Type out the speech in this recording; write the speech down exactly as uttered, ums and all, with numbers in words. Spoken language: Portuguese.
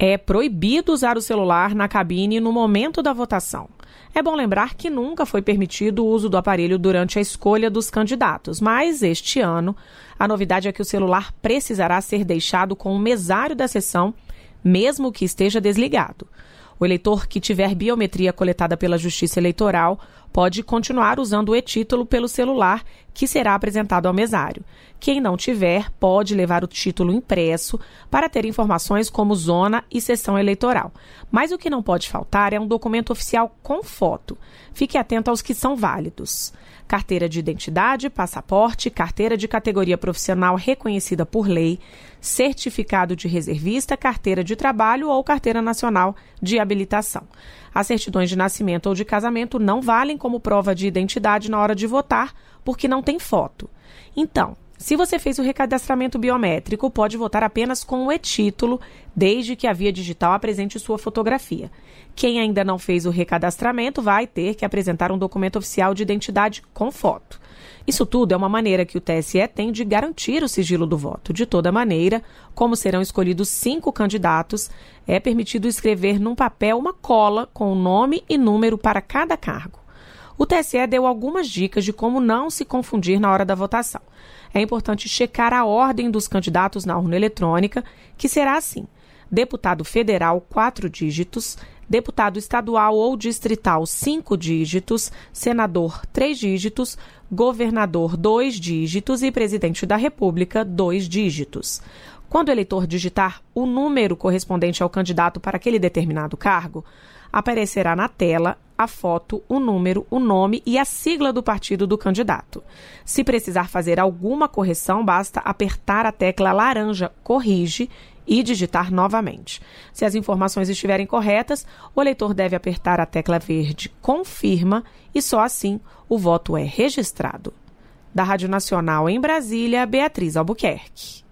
É proibido usar o celular na cabine no momento da votação. É bom lembrar que nunca foi permitido o uso do aparelho durante a escolha dos candidatos, mas este ano a novidade é que o celular precisará ser deixado com o mesário da sessão, mesmo que esteja desligado. O eleitor que tiver biometria coletada pela Justiça Eleitoral pode continuar usando o e-título pelo celular, que será apresentado ao mesário. Quem não tiver, pode levar o título impresso para ter informações como zona e sessão eleitoral. Mas o que não pode faltar é um documento oficial com foto. Fique atento aos que são válidos: carteira de identidade, passaporte, carteira de categoria profissional reconhecida por lei, certificado de reservista, carteira de trabalho ou carteira nacional de habilitação. As certidões de nascimento ou de casamento não valem como prova de identidade na hora de votar, porque não tem foto. Então, se você fez o recadastramento biométrico, pode votar apenas com o e-título, desde que a via digital apresente sua fotografia. Quem ainda não fez o recadastramento vai ter que apresentar um documento oficial de identidade com foto. Isso tudo é uma maneira que o T S E tem de garantir o sigilo do voto. De toda maneira, como serão escolhidos cinco candidatos, é permitido escrever num papel uma cola com o nome e número para cada cargo. O T S E deu algumas dicas de como não se confundir na hora da votação. É importante checar a ordem dos candidatos na urna eletrônica, que será assim: deputado federal, quatro dígitos, deputado estadual ou distrital, cinco dígitos, senador, três dígitos, governador, dois dígitos e presidente da República, dois dígitos. Quando o eleitor digitar o número correspondente ao candidato para aquele determinado cargo, aparecerá na tela a foto, o número, o nome e a sigla do partido do candidato. Se precisar fazer alguma correção, basta apertar a tecla laranja Corrige e digitar novamente. Se as informações estiverem corretas, o eleitor deve apertar a tecla verde Confirma e só assim o voto é registrado. Da Rádio Nacional em Brasília, Beatriz Albuquerque.